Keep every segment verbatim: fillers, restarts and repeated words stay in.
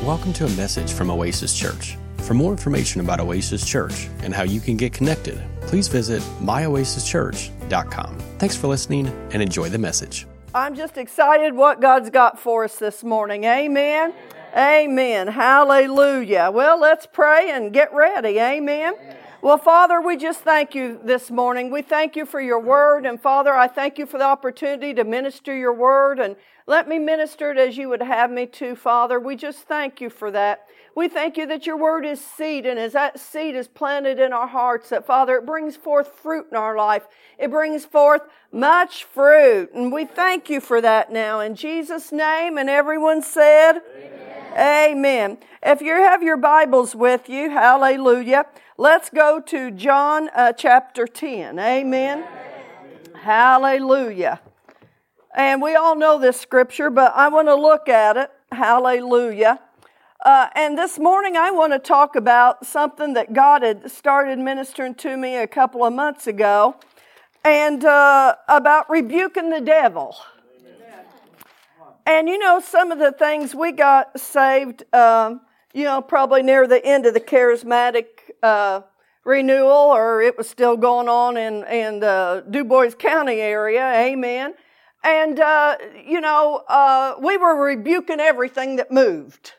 Welcome to a message from Oasis Church. For more information about Oasis Church and how you can get connected, please visit my oasis church dot com. Thanks for listening and enjoy the message. I'm just excited what God's got for us this morning. Amen. Amen. Hallelujah. Well, let's pray and get ready. Amen. Well, Father, we just thank you this morning. We thank you for your word. And Father, I thank you for the opportunity to minister your word. And let me minister it as you would have me to, Father. We just thank you for that. We thank you that your word is seed. And as that seed is planted in our hearts, that, Father, it brings forth fruit in our life. It brings forth much fruit. And we thank you for that now. In Jesus' name, and everyone said, Amen. Amen. If you have your Bibles with you, hallelujah, let's go to John uh, chapter ten. Amen. Amen. Hallelujah. And we all know this scripture, but I want to look at it. Hallelujah. Uh, and this morning I want to talk about something that God had started ministering to me a couple of months ago, and uh, about rebuking the devil. And you know, some of the things we got saved, um, you know, probably near the end of the charismatic uh, renewal, or it was still going on in, in the Du Bois County area. Amen. And, uh, you know, uh, we were rebuking everything that moved.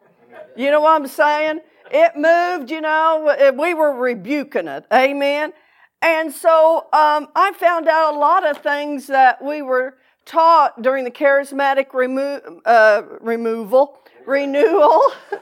You know what I'm saying? It moved, you know, we were rebuking it. Amen. And so um, I found out a lot of things that we were taught during the charismatic remo- uh, removal, renewal.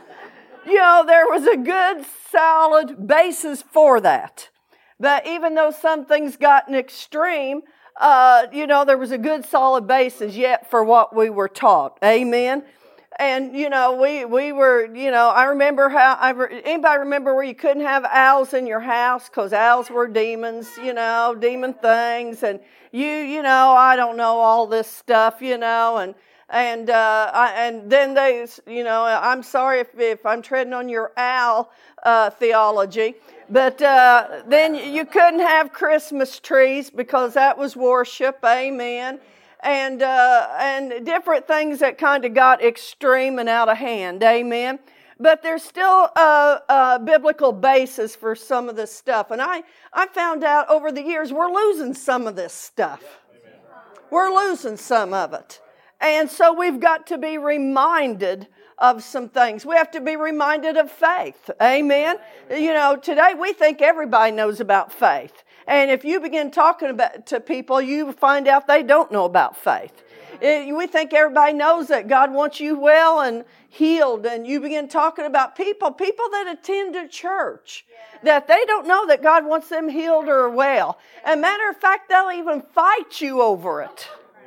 You know, there was a good, solid basis for that. But even though some things got an extreme, Uh, you know, there was a good solid basis yet for what we were taught. Amen. And, you know, we, we were, you know, I remember how, I re, anybody remember where you couldn't have owls in your house because owls were demons, you know, demon things. And you, you know, I don't know all this stuff, you know, and, and, uh, I, and then they, you know, I'm sorry if, if I'm treading on your owl, uh, theology. But uh, then you couldn't have Christmas trees because that was worship, amen, and uh, and different things that kind of got extreme and out of hand, amen. But there's still a, a biblical basis for some of this stuff, and I I found out over the years we're losing some of this stuff. We're losing some of it, and so we've got to be reminded of some things. We have to be reminded of faith. Amen. You know, today we think everybody knows about faith. And if you begin talking about to people, you find out they don't know about faith. It, we think everybody knows that God wants you well and healed. And you begin talking about people, people that attend a church, that they don't know that God wants them healed or well. As a matter of fact, they'll even fight you over it.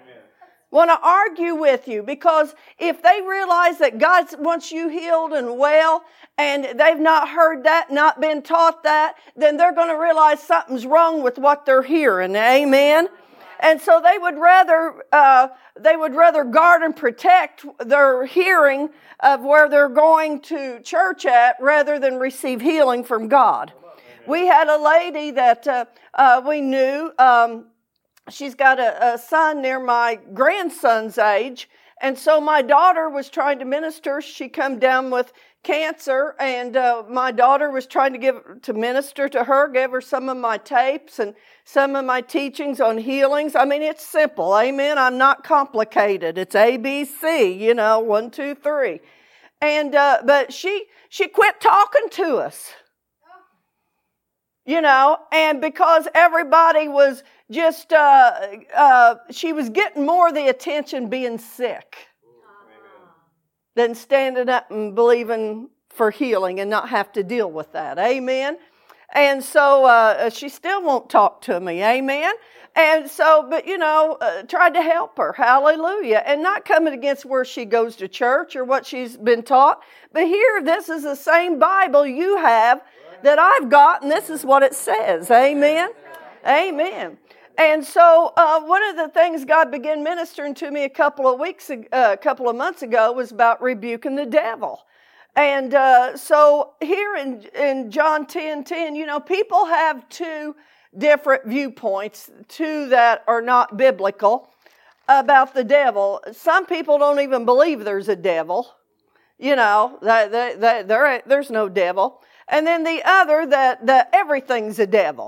Want to argue with you, because if they realize that God wants you healed and well, and they've not heard that, not been taught that, then they're going to realize something's wrong with what they're hearing. Amen. And so they would rather uh, they would rather guard and protect their hearing of where they're going to church at rather than receive healing from God. We had a lady that uh, uh, we knew. Um, She's got a, a son near my grandson's age, and so my daughter was trying to minister. She come down with cancer, and uh, my daughter was trying to give to minister to her, gave her some of my tapes and some of my teachings on healings. I mean, it's simple, amen. I'm not complicated. It's A, B, C, you know, one, two, three. And uh, but she she quit talking to us, you know, and because everybody was just, uh, uh, she was getting more of the attention being sick than standing up and believing for healing and not have to deal with that. Amen. And so uh, she still won't talk to me. Amen. And so, but you know, uh, tried to help her. Hallelujah. And not coming against where she goes to church or what she's been taught. But here, this is the same Bible you have that I've got, and this is what it says. Amen. Amen. And so uh, one of the things God began ministering to me a couple of weeks, uh, a couple of months ago was about rebuking the devil. And uh, so here in, in John ten ten, you know, people have two different viewpoints, two that are not biblical about the devil. Some people don't even believe there's a devil. You know, that, that, that, there, there's no devil. And then the other, that, that everything's a devil.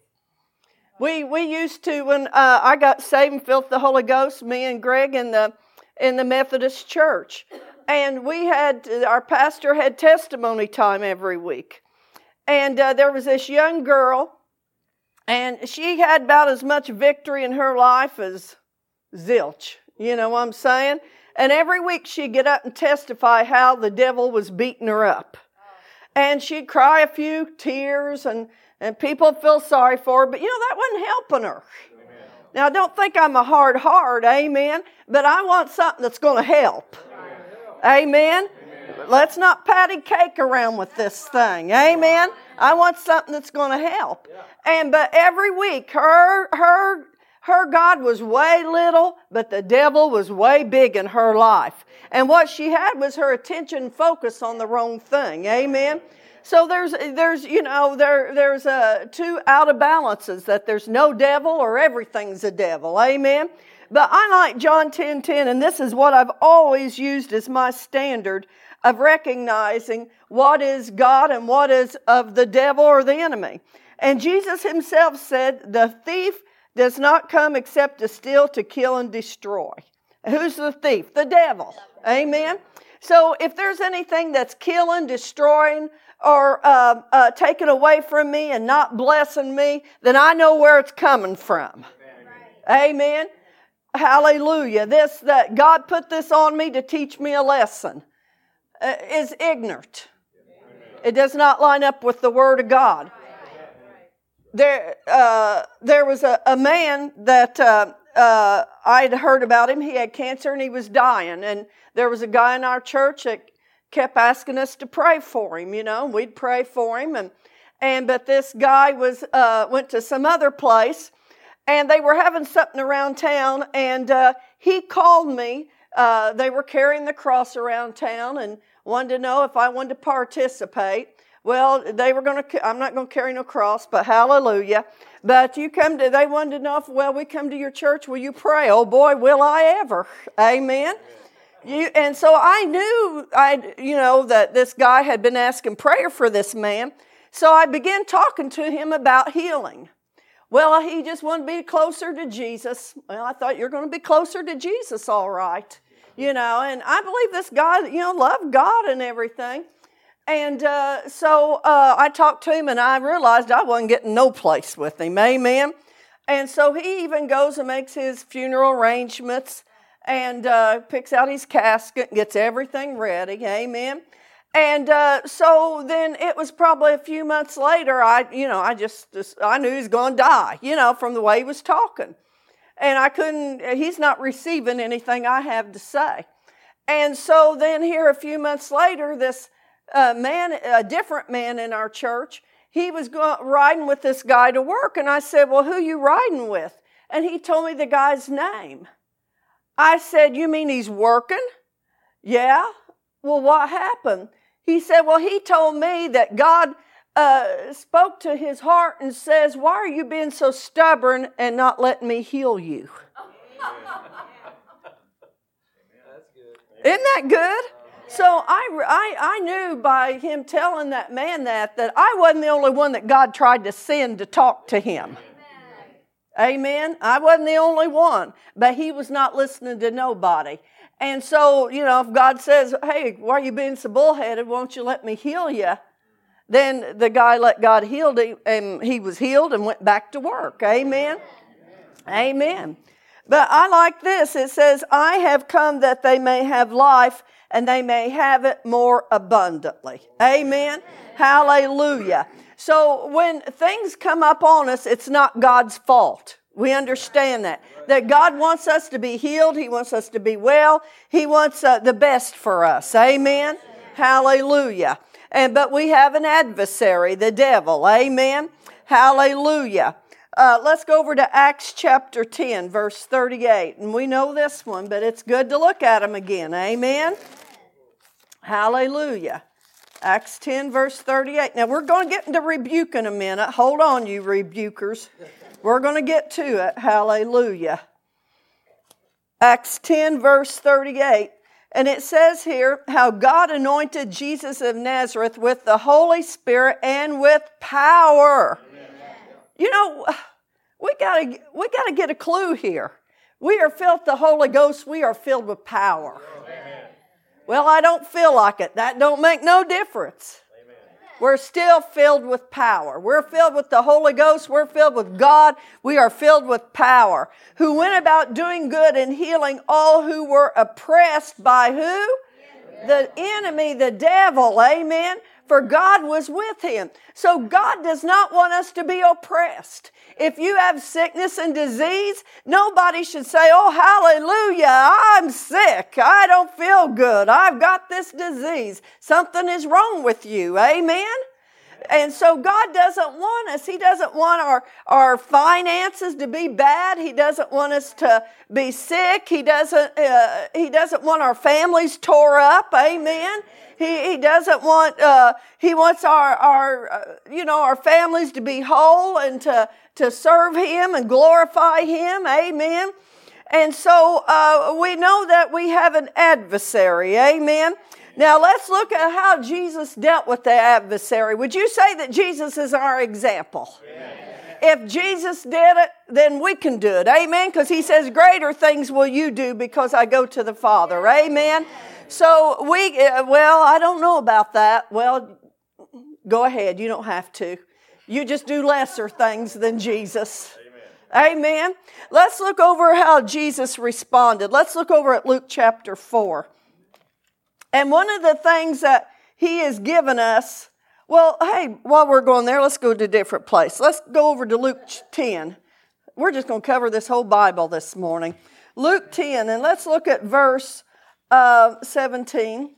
We we used to, when uh, I got saved and filled with the Holy Ghost, me and Greg in the in the Methodist church. And we had, our pastor had testimony time every week. And uh, there was this young girl, and she had about as much victory in her life as zilch. You know what I'm saying? And every week she'd get up and testify how the devil was beating her up. And she'd cry a few tears, and, and people feel sorry for her. But, you know, that wasn't helping her. Amen. Now, don't think I'm a hard heart, amen, but I want something that's going to help. Amen. Amen. Let's not patty cake around with this thing. Amen. I want something that's going to help. Yeah. And but every week, her her her God was way little, but the devil was way big in her life. And what she had was her attention focused on the wrong thing. Amen. So there's there's you know there there's uh, two out of balances, that there's no devil or everything's a devil. Amen. But I like John ten ten, and this is what I've always used as my standard of recognizing what is God and what is of the devil or the enemy. And Jesus himself said, the thief does not come except to steal, to kill, and destroy. Who's the thief? The devil. Amen? So if there's anything that's killing, destroying, or uh, uh, taking away from me and not blessing me, then I know where it's coming from. Amen? Amen? Hallelujah. This, that God put this on me to teach me a lesson, uh, is ignorant. It does not line up with the Word of God. There, uh, there was a, a man that uh, uh, I'd heard about him. He had cancer and he was dying. And there was a guy in our church that kept asking us to pray for him. You know, we'd pray for him, and and but this guy was uh, went to some other place. And they were having something around town, and uh, he called me. Uh, they were carrying the cross around town and wanted to know if I wanted to participate. Well, they were going to. I'm not going to carry no cross, but hallelujah. But you come to. They wanted to know if, well, we come to your church. Will you pray? Oh boy, will I ever? Amen. You and so I knew I, you know, that this guy had been asking prayer for this man. So I began talking to him about healing. Well, he just wanted to be closer to Jesus. Well, I thought, you're going to be closer to Jesus, all right. You know, and I believe this guy, you know, loved God and everything. And uh, so uh, I talked to him, and I realized I wasn't getting no place with him. Amen. And so he even goes and makes his funeral arrangements and uh, picks out his casket and gets everything ready. Amen. And uh, so then it was probably a few months later, I, you know, I just, just I knew he was going to die, you know, from the way he was talking. And I couldn't, he's not receiving anything I have to say. And so then here a few months later, this uh, man, a different man in our church, he was going, riding with this guy to work. And I said, well, who are you riding with? And he told me the guy's name. I said, you mean he's working? Yeah. Well, what happened? He said, well, he told me that God uh, spoke to his heart and says, why are you being so stubborn and not letting me heal you? Isn't that good? So I, I, I knew by him telling that man that, that I wasn't the only one that God tried to send to talk to him. Amen. I wasn't the only one, but he was not listening to nobody. And so, you know, if God says, hey, why are you being so bullheaded? Won't you let me heal you? Then the guy let God heal him, and he was healed and went back to work. Amen? Amen. But I like this. It says, I have come that they may have life, and they may have it more abundantly. Amen? Hallelujah. So when things come up on us, it's not God's fault. We understand that. That God wants us to be healed. He wants us to be well. He wants uh, the best for us. Amen? Hallelujah. And but we have an adversary, the devil. Amen? Hallelujah. Uh, let's go over to Acts chapter ten, verse thirty-eight. And we know this one, but it's good to look at them again. Amen? Hallelujah. Acts ten, verse thirty-eight. Now, we're going to get into rebuke in a minute. Hold on, you rebukers. We're going to get to it. Hallelujah. Acts ten, verse thirty-eight. And it says here how God anointed Jesus of Nazareth with the Holy Spirit and with power. Amen. You know, we gotta we gotta get a clue here. We are filled with the Holy Ghost. We are filled with power. Amen. Well, I don't feel like it. That don't make no difference. Amen. We're still filled with power. We're filled with the Holy Ghost. We're filled with God. We are filled with power. Who went about doing good and healing all who were oppressed by who? The enemy, the devil. Amen. For God was with him. So God does not want us to be oppressed. If you have sickness and disease, nobody should say, oh, hallelujah, I'm sick. I don't feel good. I've got this disease. Something is wrong with you. Amen? And so God doesn't want us. He doesn't want our, our finances to be bad. He doesn't want us to be sick. He doesn't, uh, he doesn't want our families tore up. Amen? He, he doesn't want, uh, he wants our, our uh, you know, our families to be whole and to, to serve Him and glorify Him. Amen. And so uh, we know that we have an adversary. Amen. Now let's look at how Jesus dealt with the adversary. Would you say that Jesus is our example? Amen. If Jesus did it, then we can do it. Amen. Because He says, greater things will you do because I go to the Father. Amen. So we, well, I don't know about that. Well, go ahead. You don't have to. You just do lesser things than Jesus. Amen. Amen. Let's look over how Jesus responded. Let's look over at Luke chapter four. And one of the things that He has given us, well, hey, while we're going there, let's go to a different place. Let's go over to Luke ten. We're just going to cover this whole Bible this morning. Luke ten, and let's look at verse Uh, seventeen.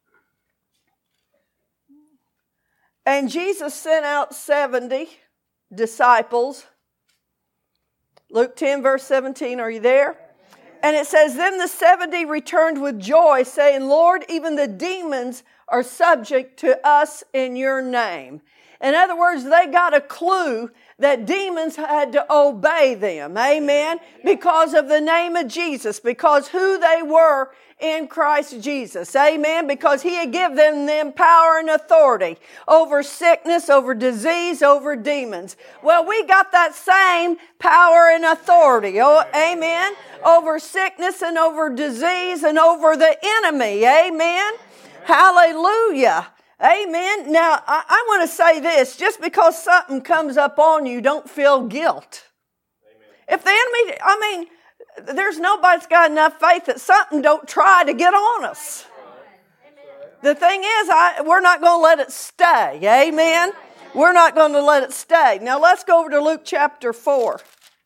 And Jesus sent out seventy disciples. Luke ten verse seventeen, are you there? And it says, then the seventy returned with joy, saying, Lord, even the demons are subject to us in your name. In other words, they got a clue that demons had to obey them. Amen. Because of the name of Jesus, because who they were in Christ Jesus. Amen. Because He had given them power and authority over sickness, over disease, over demons. Well, we got that same power and authority. Oh, amen. Over sickness and over disease and over the enemy. Amen. Hallelujah. Amen. Now, I, I want to say this. Just because something comes up on you, don't feel guilt. Amen. If the enemy, I mean, there's nobody's got enough faith that something don't try to get on us. The thing is, I, we're not going to let it stay. Amen. We're not going to let it stay. Now, let's go over to Luke chapter four.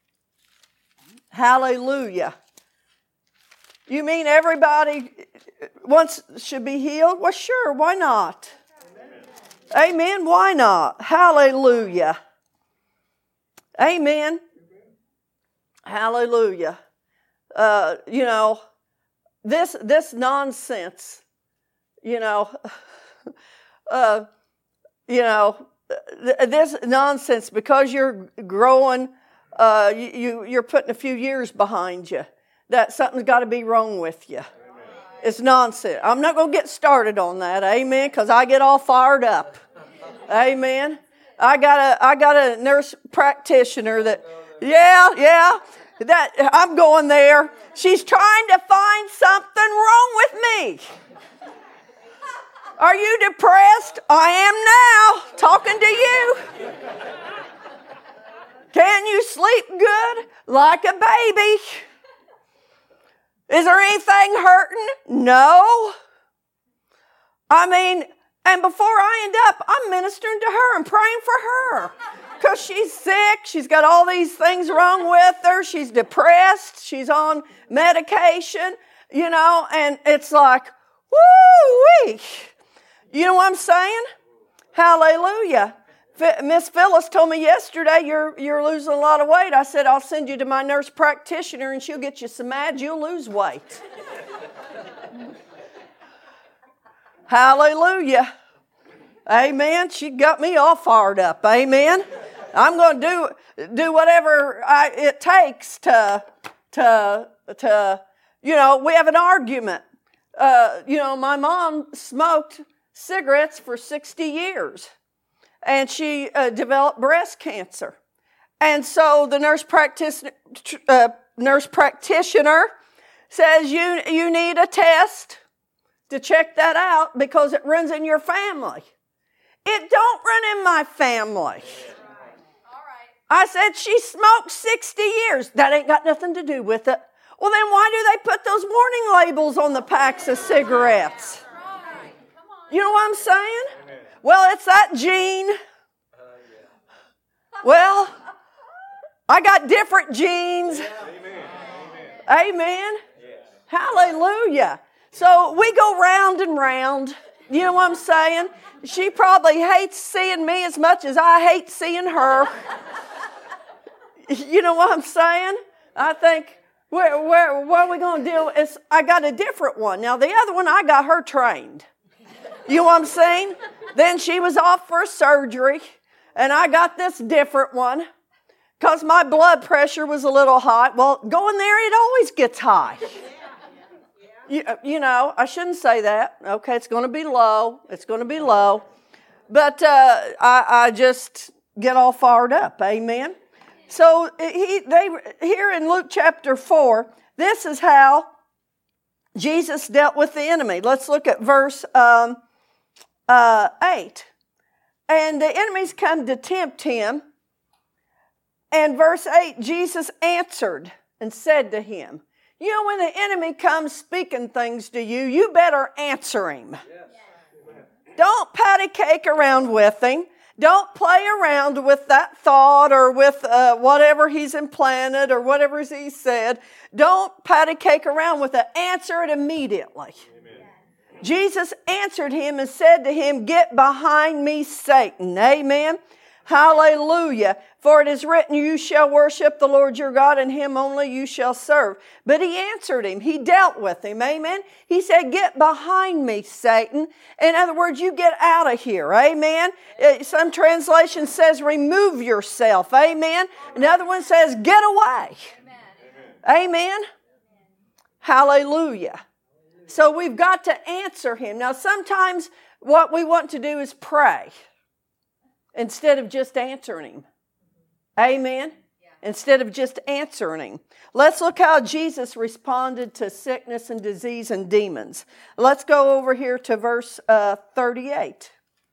Hallelujah. You mean everybody once should be healed? Well, sure. Why not? Amen. Amen. Why not? Hallelujah. Amen. Hallelujah. Uh, you know, this this nonsense, you know, uh, you know, this nonsense, because you're growing, uh, you, you, you're putting a few years behind you, that something's got to be wrong with you. Amen. It's nonsense. I'm not going to get started on that, amen, because I get all fired up. Amen. I got a I got a nurse practitioner that, yeah, yeah, that I'm going there. She's trying to find something wrong with me. Are you depressed? I am now, talking to you. Can you sleep good like a baby? Is there anything hurting? No. I mean, and before I end up, I'm ministering to her and praying for her. Because she's sick. She's got all these things wrong with her. She's depressed. She's on medication, you know, and it's like, woo-wee. You know what I'm saying? Hallelujah. Miss Phyllis told me yesterday, you're you're losing a lot of weight. I said, I'll send you to my nurse practitioner and she'll get you some meds. You'll lose weight. Hallelujah. Amen. She got me all fired up. Amen. I'm going to do do whatever I, it takes to, to, to, you know, we have an argument. uh, you know, my mom smoked cigarettes for sixty years, and she uh, developed breast cancer. And so the nurse practitioner, uh, nurse practitioner says, you, you need a test to check that out because it runs in your family. It don't run in my family. I said, she smoked sixty years. That ain't got nothing to do with it. Well, then why do they put those warning labels on the packs of cigarettes? You know what I'm saying? Well, it's that gene. Well, I got different genes. Amen. Hallelujah. So we go round and round. You know what I'm saying? She probably hates seeing me as much as I hate seeing her. You know what I'm saying? I think, where, where, what are we going to deal with? It's, I got a different one. Now, the other one, I got her trained. You know what I'm saying? Then she was off for surgery, and I got this different one because my blood pressure was a little high. Well, going there, it always gets high. You, you know, I shouldn't say that. Okay, it's going to be low. It's going to be low. But uh, I, I just get all fired up. Amen. So he, they, here in Luke chapter four, this is how Jesus dealt with the enemy. Let's look at verse um, uh, eight. And the enemies come to tempt him. And verse eight, Jesus answered and said to him, you know, when the enemy comes speaking things to you, you better answer him. Yes. Don't patty cake around with him. Don't play around with that thought or with uh, whatever he's implanted or whatever he said. Don't patty cake around with it. Answer it immediately. Amen. Jesus answered him and said to him, get behind me, Satan. Amen. Hallelujah. For it is written, you shall worship the Lord your God, and him only you shall serve. But he answered him. He dealt with him. Amen. He said, get behind me, Satan. In other words, you get out of here. Amen. Some translation says, remove yourself. Amen. Another one says, get away. Amen. Amen. Hallelujah. So we've got to answer him. Now, sometimes what we want to do is pray instead of just answering him. Amen? Yeah. Instead of just answering him. Let's look how Jesus responded to sickness and disease and demons. Let's go over here to verse uh, thirty-eight.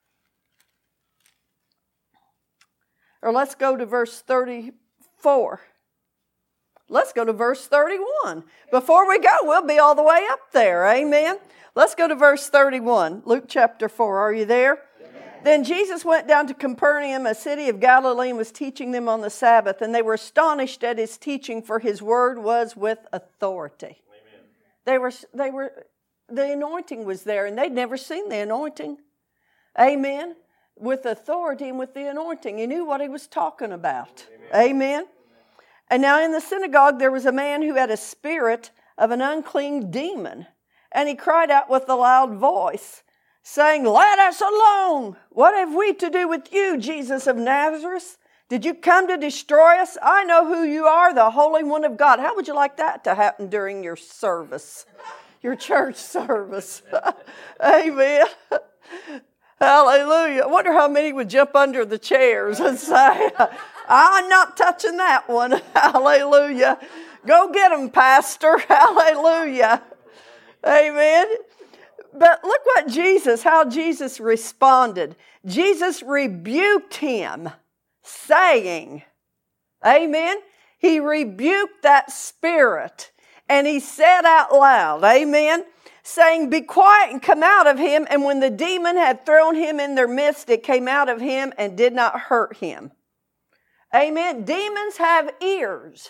Or let's go to verse thirty-four. Let's go to verse thirty-one. Before we go, we'll be all the way up there. Amen? Let's go to verse thirty-one. Luke chapter four. Are you there? Then Jesus went down to Capernaum, a city of Galilee, and was teaching them on the Sabbath. And they were astonished at his teaching, for his word was with authority. Amen. They were, they were, the anointing was there, and they'd never seen the anointing. Amen. With authority and with the anointing. He knew what he was talking about. Amen. Amen. And now in the synagogue there was a man who had a spirit of an unclean demon. And he cried out with a loud voice, saying, let us alone. What have we to do with you, Jesus of Nazareth? Did you come to destroy us? I know who you are, the Holy One of God. How would you like that to happen during your service, your church service? Amen. Hallelujah. I wonder how many would jump under the chairs and say, I'm not touching that one. Hallelujah. Go get them, Pastor. Hallelujah. Amen. But look what Jesus, how Jesus responded. Jesus rebuked him, saying, amen, he rebuked that spirit, and he said out loud, amen, saying, be quiet and come out of him. And when the demon had thrown him in their midst, it came out of him and did not hurt him. Amen. Demons have ears.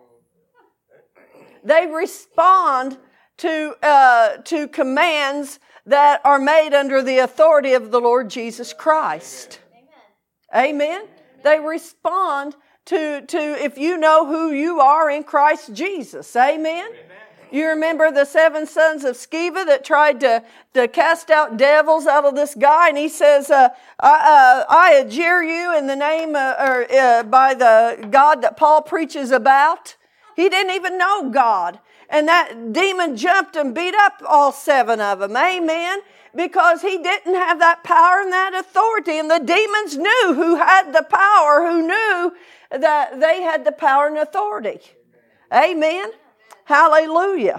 They respond to uh, to commands that are made under the authority of the Lord Jesus Christ. Amen. Amen. They respond to, to if you know who you are in Christ Jesus. Amen. Amen. You remember the seven sons of Sceva that tried to, to cast out devils out of this guy, and he says, uh, I, uh, I adjure you in the name uh, or uh, by the God that Paul preaches about. He didn't even know God. And that demon jumped and beat up all seven of them. Amen. Because he didn't have that power and that authority. And the demons knew who had the power, who knew that they had the power and authority. Amen. Hallelujah.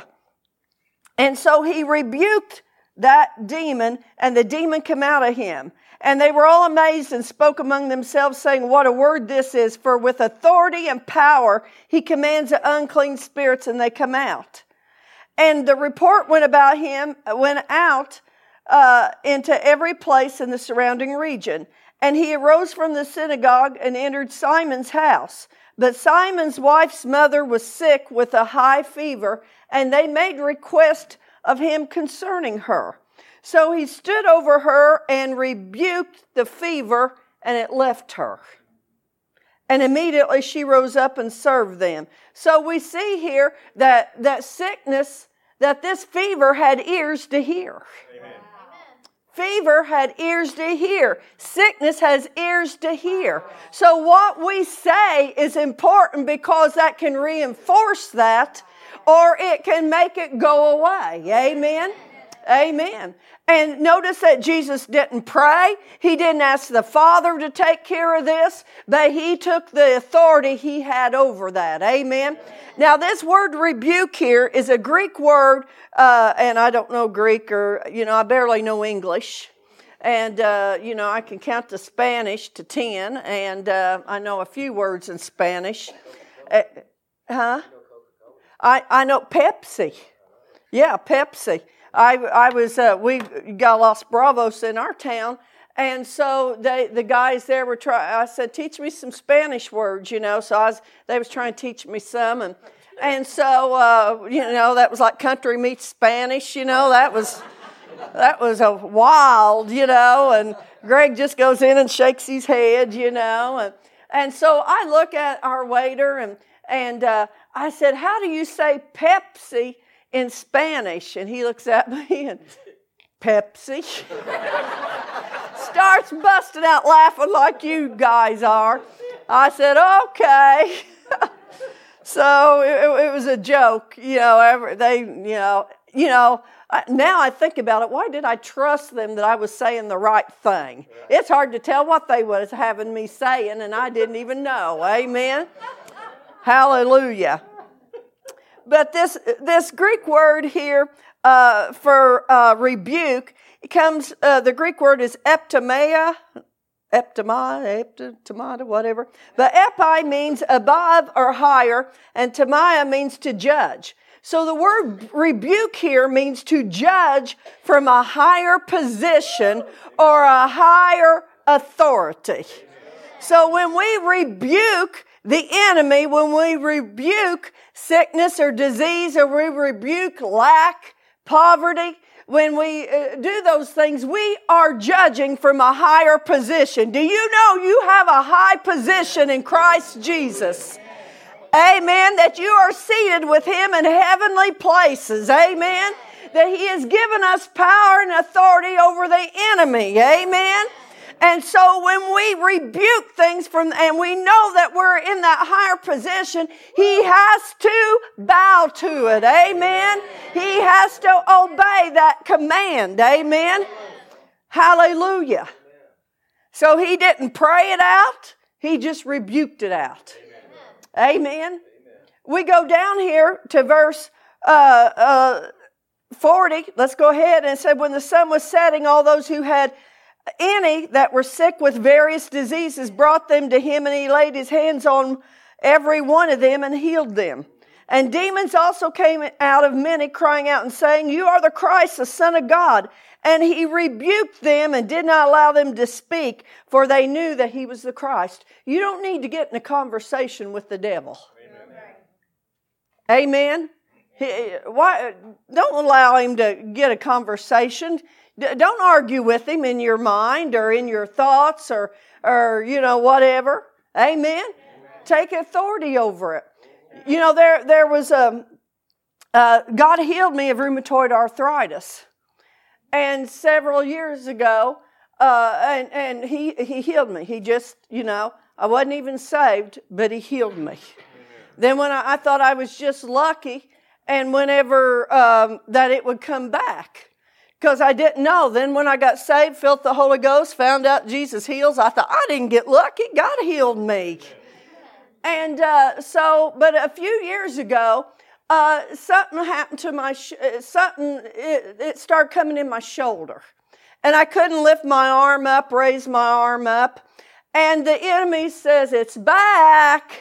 And so he rebuked that demon, and the demon came out of him. And they were all amazed and spoke among themselves, saying, what a word this is, for with authority and power he commands the unclean spirits, and they come out. And the report went about him, went out uh, into every place in the surrounding region. And he arose from the synagogue and entered Simon's house. But Simon's wife's mother was sick with a high fever, and they made request of him concerning her. So he stood over her and rebuked the fever, and it left her. And immediately she rose up and served them. So we see here that, that sickness, that this fever had ears to hear. Amen. Fever had ears to hear. Sickness has ears to hear. So what we say is important because that can reinforce that, or it can make it go away. Amen? Amen. And notice that Jesus didn't pray. He didn't ask the Father to take care of this, but he took the authority he had over that. Amen. Now this word rebuke here is a Greek word, uh, and I don't know Greek, or, you know, I barely know English. And, uh, you know, I can count the Spanish to ten, and uh, I know a few words in Spanish. Uh, huh? I, I know Pepsi. Yeah, Pepsi. I, I was, uh, we got Los Bravos in our town, and so they, the guys there were trying, I said, teach me some Spanish words, you know, so I was, they was trying to teach me some, and, and so, uh, you know, that was like country meets Spanish, you know, that was, that was a wild, you know, and Greg just goes in and shakes his head, you know, and, and so I look at our waiter, and, and uh, I said, how do you say Pepsi in Spanish? And he looks at me and, Pepsi. Starts busting out laughing like you guys are. I said, okay. So it, it was a joke, you know, every, they, you know, you know, now I think about it, why did I trust them that I was saying the right thing? It's hard to tell what they was having me saying, and I didn't even know. Amen? Hallelujah. But this this Greek word here uh, for uh, rebuke, it comes, uh, the Greek word is eptimeia, eptimai, eptimata, whatever. But epi means above or higher, and timia means to judge. So the word rebuke here means to judge from a higher position or a higher authority. So when we rebuke the enemy, when we rebuke sickness or disease, or we rebuke lack, poverty, when we uh, do those things, we are judging from a higher position. Do you know you have a high position in Christ Jesus? Amen. That you are seated with Him in heavenly places. Amen. That He has given us power and authority over the enemy. Amen. And so when we rebuke things from, and we know that we're in that higher position, He has to bow to it. Amen. He has to obey that command. Amen. Hallelujah. So He didn't pray it out. He just rebuked it out. Amen. We go down here to verse uh, uh, forty. Let's go ahead and say, when the sun was setting, all those who had any that were sick with various diseases brought them to Him, and He laid His hands on every one of them and healed them. And demons also came out of many, crying out and saying, you are the Christ, the Son of God. And He rebuked them and did not allow them to speak, for they knew that He was the Christ. You don't need to get in a conversation with the devil. Amen. Amen. He, why, don't allow him to get a conversation. Don't argue with him in your mind or in your thoughts or, or you know, whatever. Amen. Amen. Take authority over it. You know, there there was a, uh, God healed me of rheumatoid arthritis. And several years ago, uh, and, and he, he healed me. He just, you know, I wasn't even saved, but He healed me. Amen. Then when I, I thought I was just lucky, and whenever um, that it would come back. Because I didn't know. Then when I got saved, felt the Holy Ghost, found out Jesus heals, I thought, I didn't get lucky. God healed me. And uh, so, but a few years ago, uh, something happened to my, sh- something, it, it started coming in my shoulder. And I couldn't lift my arm up, raise my arm up. And the enemy says, it's back.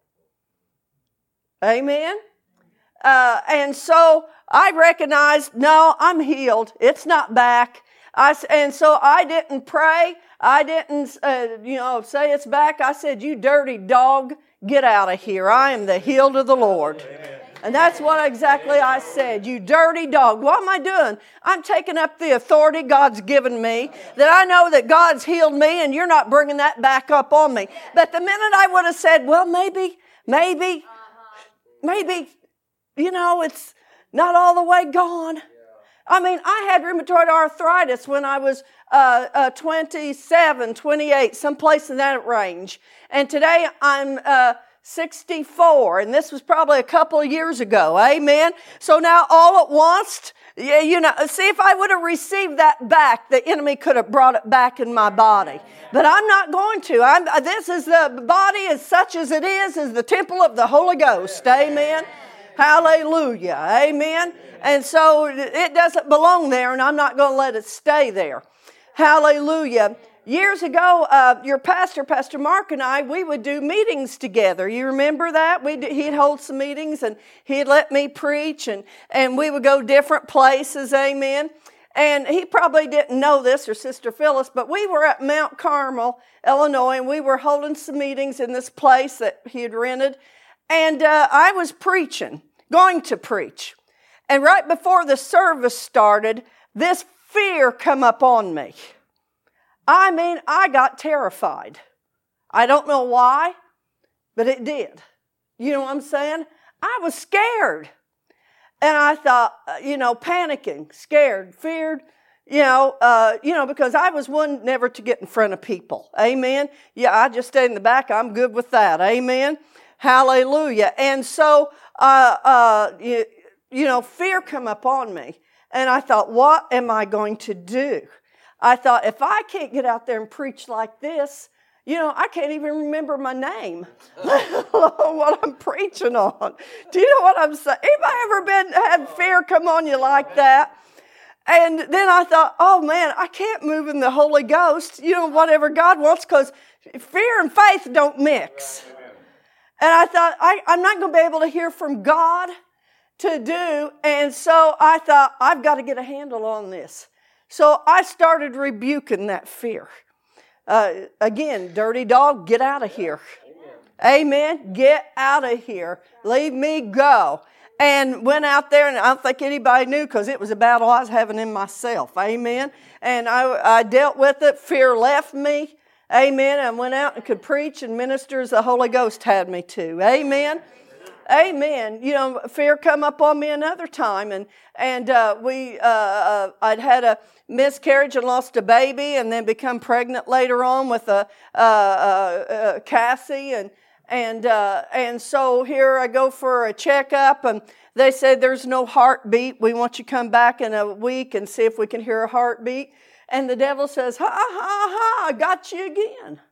Amen. Uh, and so I recognized, no, I'm healed. It's not back. I, and so I didn't pray. I didn't, uh, you know, say it's back. I said, you dirty dog, get out of here. I am the healed of the Lord. Amen. And that's what exactly I said. You dirty dog. What am I doing? I'm taking up the authority God's given me, that I know that God's healed me and you're not bringing that back up on me. But the minute I would have said, well, maybe, maybe, maybe, you know, it's not all the way gone. I mean, I had rheumatoid arthritis when I was uh, uh, twenty-seven, twenty-eight, someplace in that range. And today I'm uh, sixty-four, and this was probably a couple of years ago. Amen. So now all at once, yeah, you know, see, if I would have received that back, the enemy could have brought it back in my body. But I'm not going to. I'm, this is the body as such as it is, is the temple of the Holy Ghost. Amen. Hallelujah. Amen. And so it doesn't belong there, and I'm not going to let it stay there. Hallelujah. Years ago, uh, your pastor, Pastor Mark, and I, we would do meetings together. You remember that? We'd, he'd hold some meetings, and he'd let me preach, and, and we would go different places. Amen. And he probably didn't know this, or Sister Phyllis, but we were at Mount Carmel, Illinois, and we were holding some meetings in this place that he had rented. And uh, I was preaching, going to preach. And right before the service started, this fear come up on me. I mean, I got terrified. I don't know why, but it did. You know what I'm saying? I was scared. And I thought, you know, panicking, scared, feared, you know, uh, you know, because I was one never to get in front of people. Amen. Yeah, I just stay in the back. I'm good with that. Amen. Hallelujah. And so, uh, uh, you, you know, fear come upon me. And I thought, what am I going to do? I thought, if I can't get out there and preach like this, you know, I can't even remember my name, let alone what I'm preaching on. Do you know what I'm saying? Have I ever been had fear come on you like that? And then I thought, oh man, I can't move in the Holy Ghost, you know, whatever God wants, because fear and faith don't mix. And I thought, I, I'm not going to be able to hear from God to do. And so I thought, I've got to get a handle on this. So I started rebuking that fear. Uh, again, dirty dog, get out of here. Amen. Amen. Get out of here. Leave me go. And went out there, and I don't think anybody knew, because it was a battle I was having in myself. Amen. And I, I dealt with it. Fear left me. Amen. I went out and could preach and minister as the Holy Ghost had me to. Amen. Amen. You know, fear come up on me another time, and and uh, we uh, uh, I'd had a miscarriage and lost a baby, and then become pregnant later on with a uh, uh, uh, Cassie, and and uh, and so here I go for a checkup, and they said there's no heartbeat. We want you to come back in a week and see if we can hear a heartbeat. And the devil says, ha, ha, ha, I got you again.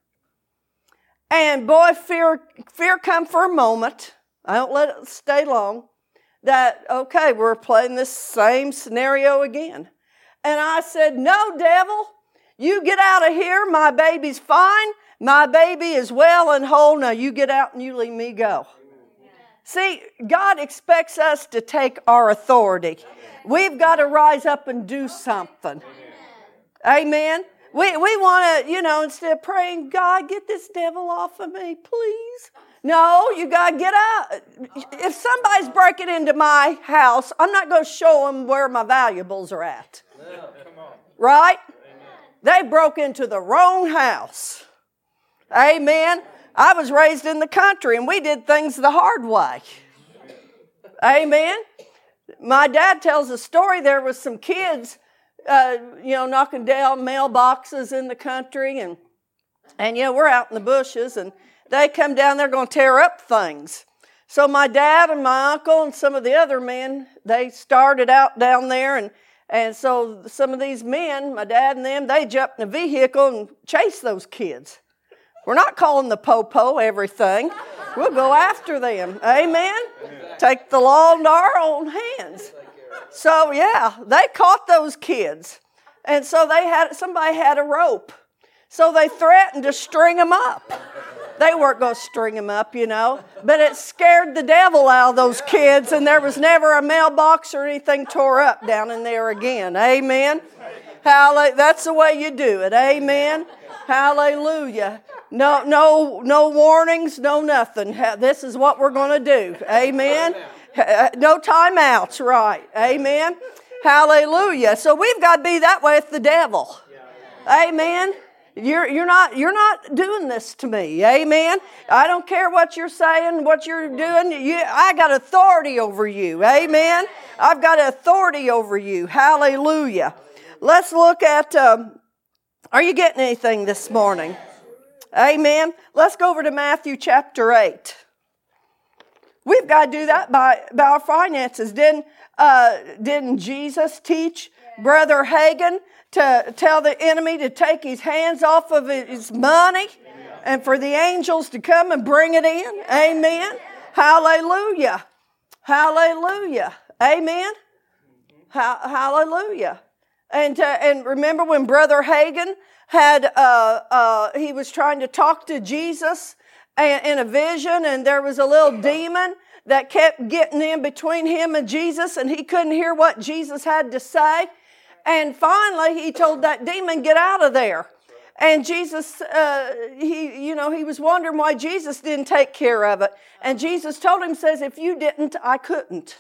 And boy, fear, fear come for a moment. I don't let it stay long. That, okay, we're playing this same scenario again. And I said, no, devil, you get out of here. My baby's fine. My baby is well and whole. Now you get out and you leave me go. Amen. See, God expects us to take our authority. We've got to rise up and do something. Amen. We we want to, you know, instead of praying, God, get this devil off of me, please. No, you got to get out. If somebody's breaking into my house, I'm not going to show them where my valuables are at. No, come on. Right? Amen. They broke into the wrong house. Amen. I was raised in the country, and we did things the hard way. Amen. My dad tells a story. There was some kids Uh, you know, knocking down mailboxes in the country, and and you know, we're out in the bushes, and they come down there going to tear up things. So my dad and my uncle and some of the other men, they started out down there, and, and so some of these men, my dad and them, they jumped in a vehicle and chased those kids. We're not calling the po-po everything. We'll go after them. Amen? Take the law into our own hands. So, yeah, they caught those kids. And so they had somebody had a rope. So they threatened to string them up. They weren't going to string them up, you know. But it scared the devil out of those kids, and there was never a mailbox or anything tore up down in there again. Amen? Hallelujah. That's the way you do it. Amen? Hallelujah. No, no, no warnings, no nothing. This is what we're going to do. Amen? No timeouts, right. Amen? Hallelujah. So we've got to be that way with the devil. Amen? You're, you're not, you're not doing this to me. Amen? I don't care what you're saying, what you're doing. You, I got authority over you. Amen? I've got authority over you. Hallelujah. Let's look at, um, are you getting anything this morning? Amen. Let's go over to Matthew chapter eight. We've got to do that by, by our finances. Didn't, uh, didn't Jesus teach Brother Hagin to tell the enemy to take his hands off of his money and for the angels to come and bring it in? Amen. Hallelujah. Hallelujah. Amen. Ha- hallelujah. And, uh, and remember when Brother Hagin had, uh, uh, he was trying to talk to Jesus in a vision, and there was a little demon that kept getting in between him and Jesus, and he couldn't hear what Jesus had to say. And finally, he told that demon, get out of there. And Jesus, uh, he, you know, he was wondering why Jesus didn't take care of it. And Jesus told him, says, if you didn't, I couldn't.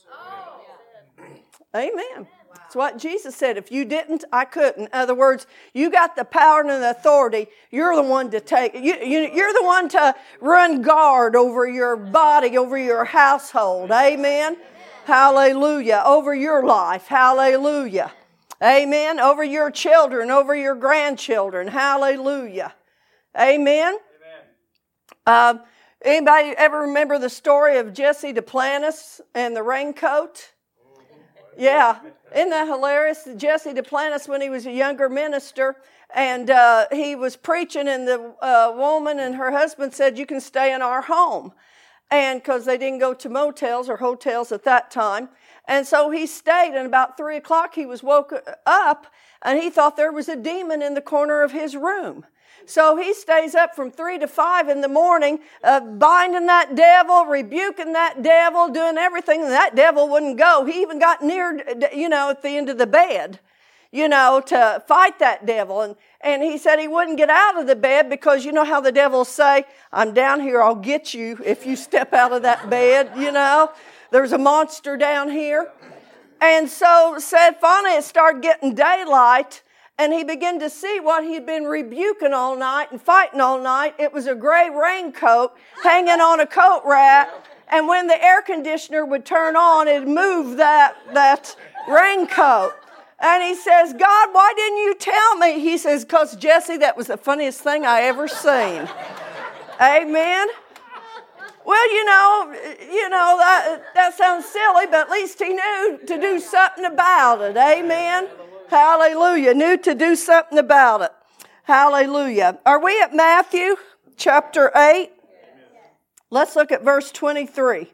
Amen. That's what Jesus said. If you didn't, I couldn't. In other words, you got the power and the authority. You're the one to take. You, you, you're the one to run guard over your body, over your household. Amen. Hallelujah. Over your life. Hallelujah. Amen. Over your children, over your grandchildren. Hallelujah. Amen. Amen. Uh, anybody ever remember the story of Jesse Duplantis and the raincoat? Yeah. Isn't that hilarious? Jesse Duplantis, when he was a younger minister, and uh, he was preaching, and the uh, woman and her husband said, you can stay in our home. And because they didn't go to motels or hotels at that time. And so he stayed, and about three o'clock he was woke up, and he thought there was a demon in the corner of his room. So he stays up from three to five in the morning, uh, binding that devil, rebuking that devil, doing everything, and that devil wouldn't go. He even got near, you know, at the end of the bed, you know, to fight that devil. And, and he said he wouldn't get out of the bed because you know how the devils say, I'm down here, I'll get you if you step out of that bed, you know. There's a monster down here. And so said finally it started getting daylight, and he began to see what he'd been rebuking all night and fighting all night. It was a gray raincoat hanging on a coat rack. And when the air conditioner would turn on, it'd move that, that raincoat. And he says, God, why didn't you tell me? He says, because Jesse, that was the funniest thing I ever seen. Amen. Well, you know, you know that, that sounds silly, but at least he knew to do something about it. Amen. Hallelujah. Knew to do something about it. Hallelujah. Are we at Matthew chapter eight? Let's look at verse twenty-three.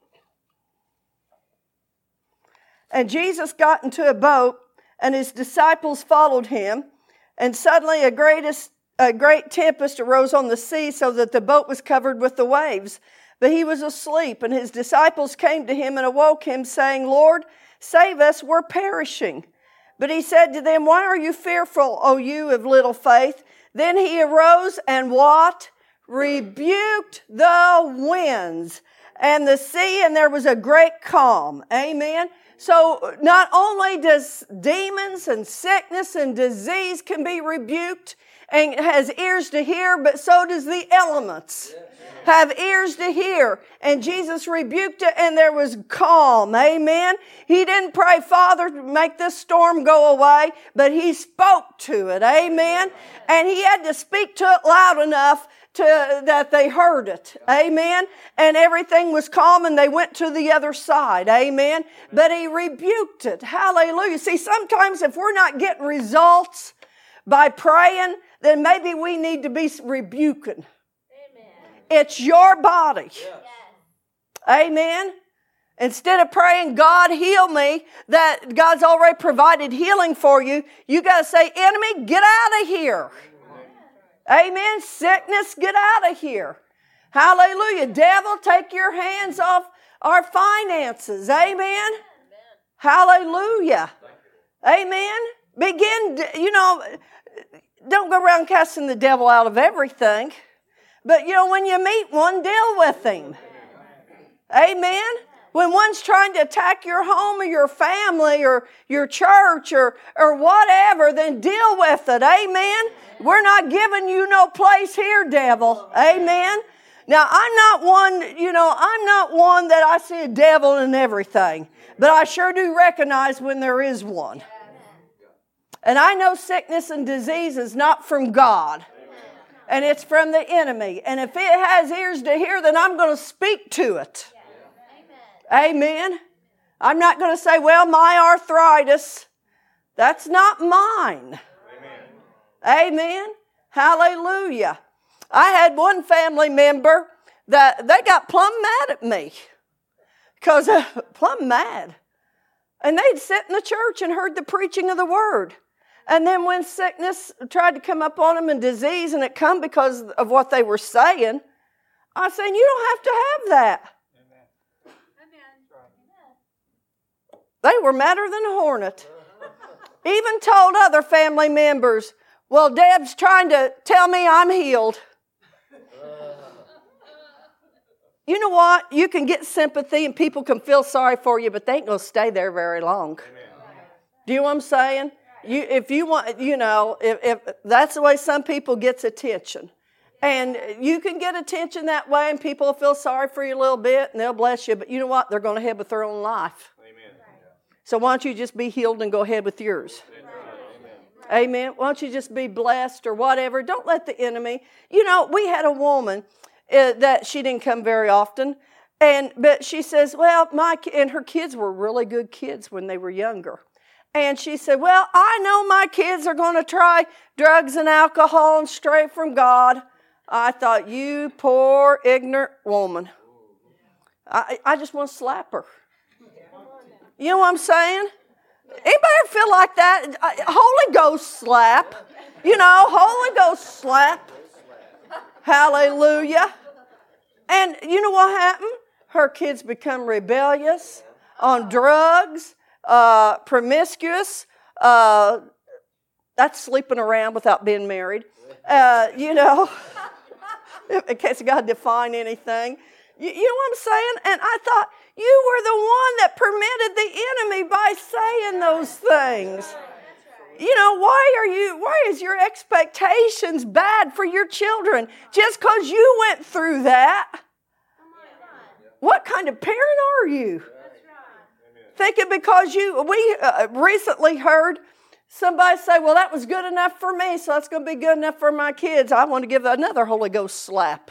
And Jesus got into a boat, and his disciples followed him. And suddenly a greatest, a great tempest arose on the sea, so that the boat was covered with the waves. But he was asleep, and his disciples came to him and awoke him, saying, Lord, save us, we're perishing. But he said to them, why are you fearful, O you of little faith? Then he arose and what? Rebuked the winds and the sea, and there was a great calm. Amen. So not only does demons and sickness and disease can be rebuked and has ears to hear, but so does the elements have ears to hear. And Jesus rebuked it, and there was calm. Amen. He didn't pray, Father, make this storm go away, but he spoke to it. Amen. And he had to speak to it loud enough to that they heard it. Amen. And everything was calm and they went to the other side. Amen. But he rebuked it. Hallelujah. See, sometimes if we're not getting results by praying, then maybe we need to be rebuking. Amen. It's your body. Yes. Amen. Instead of praying, God, heal me, that God's already provided healing for you, you got to say, enemy, get out of here. Amen. Amen. Sickness, get out of here. Hallelujah. Devil, take your hands off our finances. Amen. Amen. Hallelujah. Amen. Begin, you know, don't go around casting the devil out of everything. But, you know, when you meet one, deal with him. Amen. When one's trying to attack your home or your family or your church or, or whatever, then deal with it. Amen. We're not giving you no place here, devil. Amen. Now, I'm not one, you know, I'm not one that I see a devil in everything. But I sure do recognize when there is one. And I know sickness and disease is not from God. And it's from the enemy. And if it has ears to hear, then I'm going to speak to it. Amen. I'm not going to say, well, my arthritis, that's not mine. Amen. Amen. Hallelujah. I had one family member that they got plumb mad at me. Because uh, plumb mad. And they'd sit in the church and heard the preaching of the word. And then when sickness tried to come up on them and disease, and it come because of what they were saying, I said, you don't have to have that. They were madder than a hornet. Even told other family members, well, Deb's trying to tell me I'm healed. You know what? You can get sympathy and people can feel sorry for you, but they ain't going to stay there very long. Amen. Do you know what I'm saying? You, if you want, you know, if, if that's the way some people gets attention. And you can get attention that way and people will feel sorry for you a little bit and they'll bless you. But you know what? They're going to head with their own life. So why don't you just be healed and go ahead with yours? Amen. Amen. Why don't you just be blessed or whatever? Don't let the enemy. You know, we had a woman uh, that she didn't come very often. and But she says, well, my and her kids were really good kids when they were younger. And she said, well, I know my kids are going to try drugs and alcohol and stray from God. I thought, you poor ignorant woman. I, I just want to slap her. You know what I'm saying? Anybody feel like that? Holy Ghost slap. You know, Holy Ghost slap. Hallelujah. And you know what happened? Her kids become rebellious, on drugs, uh, promiscuous. Uh, that's sleeping around without being married. Uh, you know, in case God define anything. You, you know what I'm saying? And I thought, you were the one that permitted the enemy by saying those things. You know, why are you, why is your expectations bad for your children? Just because you went through that. What kind of parent are you? Thinking because you, we uh, recently heard somebody say, well, that was good enough for me, so that's going to be good enough for my kids. I want to give another Holy Ghost slap.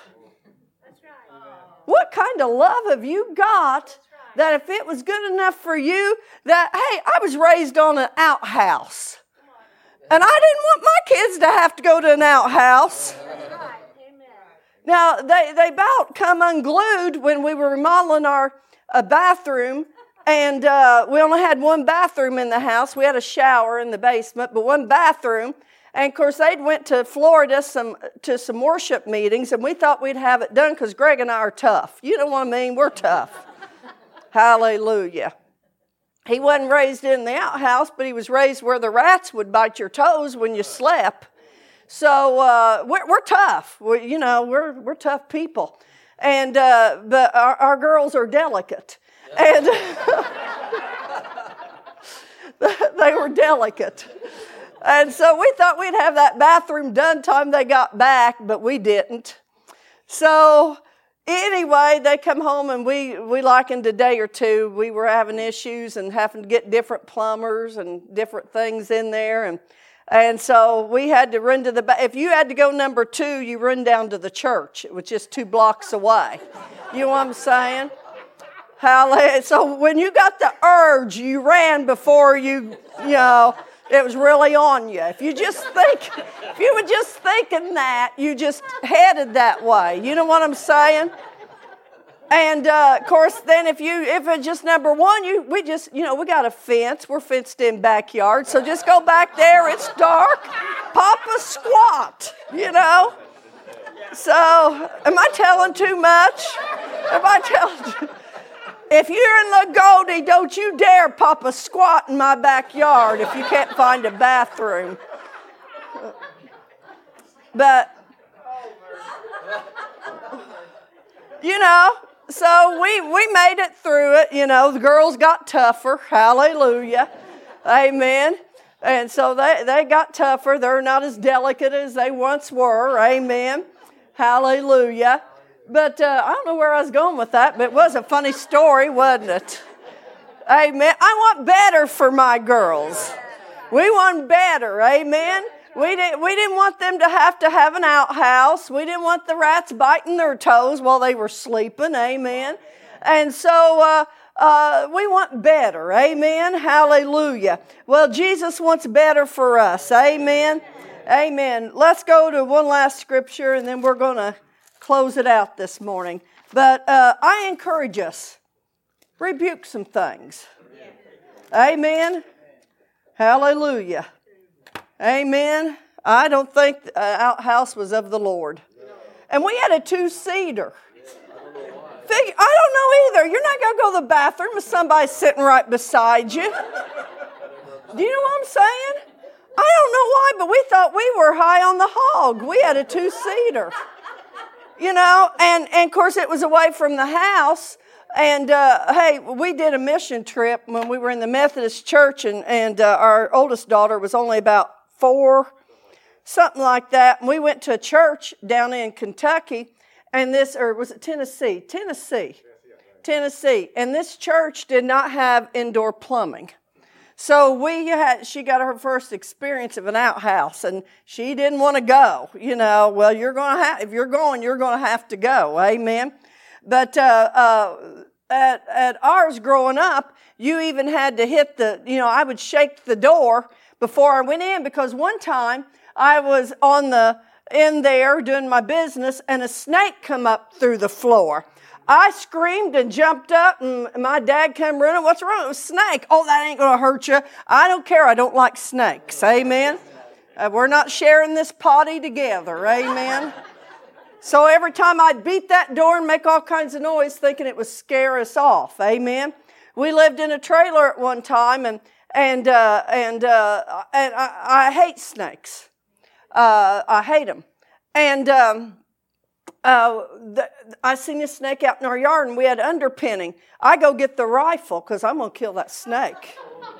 What kind of love have you got that if it was good enough for you, that, hey, I was raised on an outhouse. And I didn't want my kids to have to go to an outhouse. Now, they, they about come unglued when we were remodeling our uh, bathroom. And uh, we only had one bathroom in the house. We had a shower in the basement, but one bathroom. And, of course, they'd went to Florida some to some worship meetings, and we thought we'd have it done because Greg and I are tough. You know what I mean? We're tough. Hallelujah. He wasn't raised in the outhouse, but he was raised where the rats would bite your toes when you slept. So uh, we're, we're tough. We, you know, we're we're tough people. And uh, but our, our girls are delicate. And they were delicate. And so we thought we'd have that bathroom done time they got back, but we didn't. So anyway, they come home and we, we likened a day or two, we were having issues and having to get different plumbers and different things in there. And And so we had to run to the back. If you had to go number two, you run down to the church. It was just two blocks away. You know what I'm saying? Hallelujah. So when you got the urge, you ran before you, you know, it was really on you. If you just think, if you were just thinking that, you just headed that way. You know what I'm saying? And uh, of course, then if you if it's just number one, you we just you know we got a fence. We're fenced in backyard, so just go back there. It's dark. Pop a squat. You know. So am I telling too much? Am I telling? Too, if you're in Lagodi, don't you dare pop a squat in my backyard if you can't find a bathroom. But you know. So we, we made it through it, you know, the girls got tougher, hallelujah, amen. And so they, they got tougher, they're not as delicate as they once were, amen, hallelujah. But uh, I don't know where I was going with that, but it was a funny story, wasn't it? Amen. I want better for my girls. We want better, amen. We didn't, we didn't want them to have to have an outhouse. We didn't want the rats biting their toes while they were sleeping. Amen. And so uh, uh, we want better. Amen. Hallelujah. Well, Jesus wants better for us. Amen. Amen. Let's go to one last scripture and then we're going to close it out this morning. But uh, I encourage us, rebuke some things. Amen. Hallelujah. Amen. I don't think the outhouse was of the Lord. And we had a two-seater. Figure, I don't know either. You're not going to go to the bathroom if somebody's sitting right beside you. Do you know what I'm saying? I don't know why, but we thought we were high on the hog. We had a two-seater. You know, and, and of course it was away from the house. And, uh, hey, we did a mission trip when we were in the Methodist church, and, and uh, our oldest daughter was only about four, something like that. And we went to a church down in Kentucky, and this, or was it Tennessee? Tennessee. Tennessee. And this church did not have indoor plumbing. So we had, she got her first experience of an outhouse, and she didn't want to go. You know, well, you're going to have, if you're going, you're going to have to go. Amen. But uh, uh, at, at ours growing up, you even had to hit the, you know, I would shake the door before I went in, because one time I was on the in there doing my business and a snake come up through the floor. I screamed and jumped up, and my dad came running. What's wrong? It was a snake. Oh, that ain't going to hurt you. I don't care. I don't like snakes. Amen. Uh, we're not sharing this potty together. Amen. So every time I'd beat that door and make all kinds of noise thinking it would scare us off. Amen. We lived in a trailer at one time, and And uh, and uh, and I, I hate snakes. Uh, I hate them. And um, uh, the, I seen a snake out in our yard, and we had underpinning. I go get the rifle because I'm gonna kill that snake.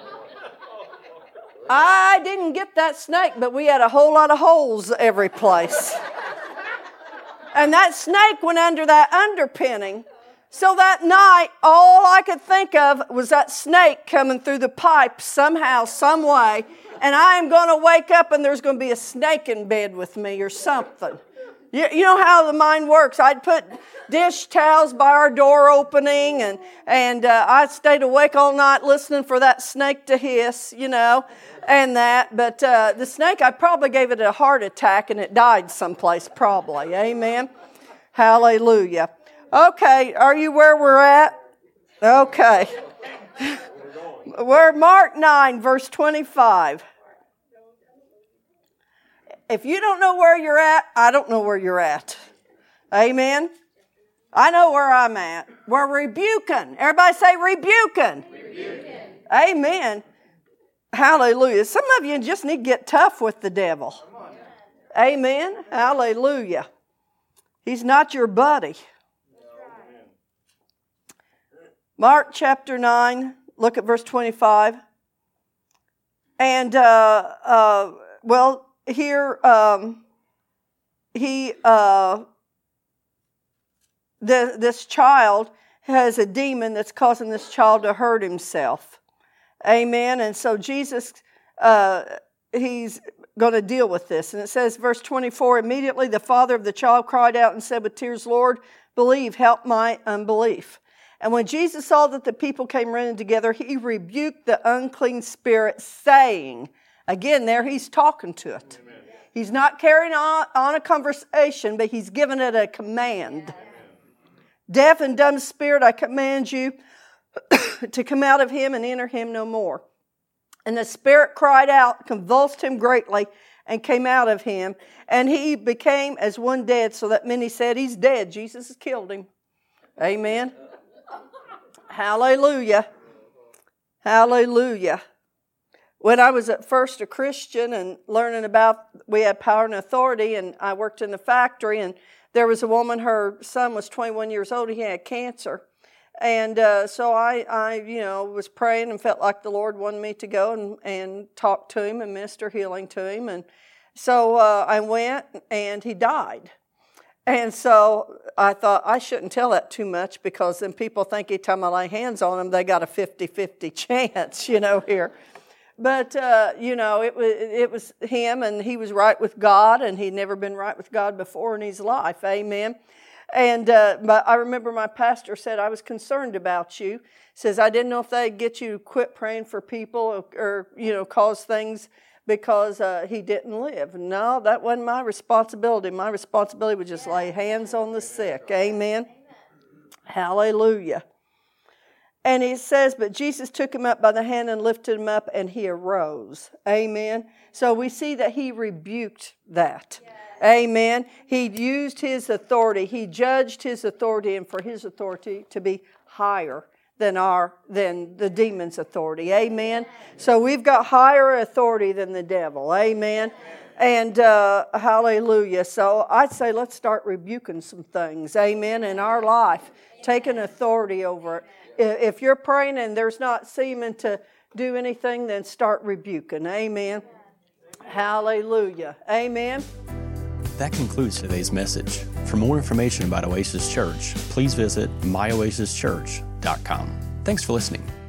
I didn't get that snake, but we had a whole lot of holes every place. And that snake went under that underpinning. So that night, all I could think of was that snake coming through the pipe somehow, some way, and I am going to wake up and there's going to be a snake in bed with me or something. You, you know how the mind works. I'd put dish towels by our door opening, and, and uh, I stayed awake all night listening for that snake to hiss, you know, and that. But uh, the snake, I probably gave it a heart attack and it died someplace probably. Amen. Hallelujah. Okay, are you where we're at? Okay. We're at Mark nine, verse twenty-five. If you don't know where you're at, I don't know where you're at. Amen? I know where I'm at. We're rebuking. Everybody say rebuking. Rebuking. Amen. Hallelujah. Some of you just need to get tough with the devil. Amen. Hallelujah. He's not your buddy. Mark chapter nine, look at verse twenty-five. And, uh, uh, well, here, um, he, uh, the, this child has a demon that's causing this child to hurt himself. Amen. And so Jesus, uh, he's going to deal with this. And it says, verse twenty-four, immediately the father of the child cried out and said with tears, Lord, believe, help my unbelief. And when Jesus saw that the people came running together, he rebuked the unclean spirit, saying, again, there he's talking to it. Amen. He's not carrying on, on a conversation, but he's giving it a command. Amen. Deaf and dumb spirit, I command you to come out of him and enter him no more. And the spirit cried out, convulsed him greatly, and came out of him. And he became as one dead, so that many said, he's dead. Jesus has killed him. Amen. Hallelujah. Hallelujah. When I was at first a Christian and learning about, we had power and authority, and I worked in the factory, and there was a woman, her son was twenty-one years old, he had cancer. And uh, so I, I, you know, was praying and felt like the Lord wanted me to go and, and talk to him and minister healing to him. And so uh, I went, and he died. And so I thought I shouldn't tell that too much, because then people think every time I lay hands on them, they got a fifty-fifty chance, you know, here. But, uh, you know, it was it was him, and he was right with God, and he'd never been right with God before in his life. Amen. And uh, but I remember my pastor said, I was concerned about you. Says, I didn't know if they'd get you to quit praying for people or, or you know, cause things because uh, he didn't live. No, that wasn't my responsibility. My responsibility was just lay hands on the sick. Amen. Amen. Hallelujah. And he says, but Jesus took him up by the hand and lifted him up, and he arose. Amen. So we see that he rebuked that. Yes. Amen. He used his authority. He judged his authority, and for his authority to be higher than our than the demon's authority. Amen. So we've got higher authority than the devil. Amen. And uh, hallelujah. So I'd say let's start rebuking some things. Amen. In our life, taking authority over it. If you're praying and there's not seeming to do anything, then start rebuking. Amen. Hallelujah. Amen. That concludes today's message. For more information about Oasis Church, please visit my oasis church dot com. Thanks for listening.